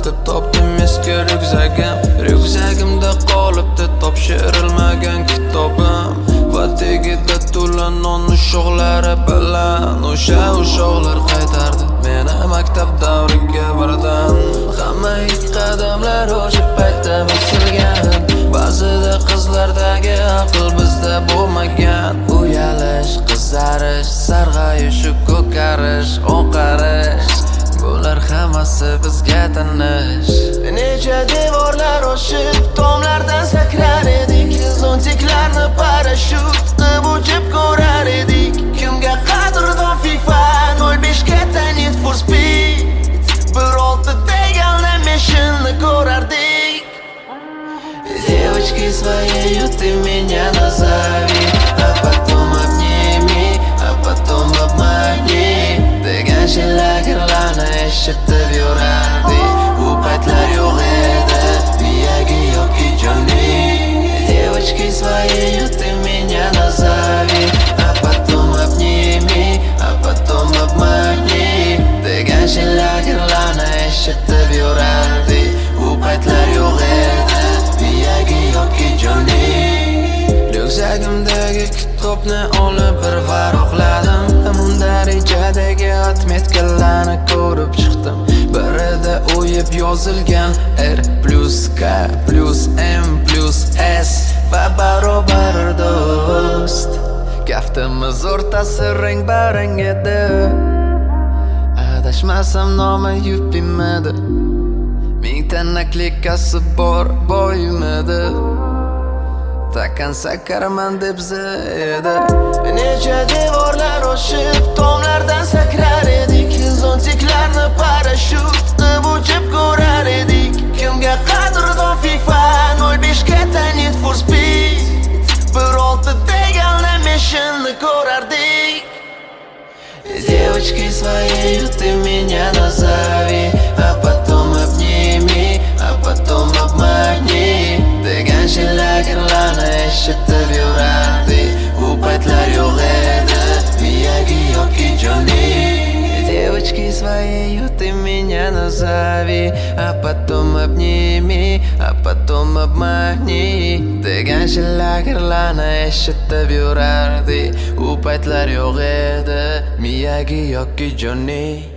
qolibdi, topdim eski ryukzagimda qolibdi topshirilmagan kitobim va tagida to'la non ushoqlari bilan o'sha ushoqlar qaytardi meni maktab davriga birdan. Hamma ilk qadamlar o'sha paytda bosilgan, ba'zida qizlardagi aql bizda bo'lmagan. Uyalish, qizarish, sarg'ayish, ko'karish, oqarish, bular hammasi bizga tanish. Necha devorlar oshib, tomlardan sakrar edik, zontiklarni parashyut qilib uchib ko'rar edik. Kimga qadrdon FIFA 05 ga Need for Speed, bir olti deganli mashinani ko'rardik. Девочки своей ты меня назови, а потом обними, а потом обмани. Degan she'rlarni eshitib yurardik. U paytlar yo'q edi miyagi yoki jonli. Девочки своей ты меня назови, а потом обними, а потом обмани. Degan she'rlarni eshitib yurardik. U paytlar yo'q edi miyagi yoki jonli. Ryukzagimdagi kitobni olib bir varaqladim. Darajadagi atmetkalarni ko'rib chiqdim. Birida o'yib yozilgan R+K+M+S va barobar do'st. Kaftimiz o'rtasi rang-barang edi. Adashmasam nomi Yupimidi. Mingta naklikasi bor boymidi. Takan sakarman deb edi. Necha devorlar oshib, tomlardan sakrar edik, zontiklarni parashyut qilib uchib ko'rar edik. Kimga qadrdon FIFA 05 ga Need for Speed, bir olti deganli mashinani ko'rardik. Девочки своей ты меня назови, а потом обними, а потом обмани. Degan she'rlarni eshitib yurardik. U paytlar yo'q edi miyagi yoki jonli. Девочки своей ты меня назови, а потом обними, а потом обмани. Degan she'rlarni eshitib yurardik. U paytlar yo'q edi miyagi yoki jonli.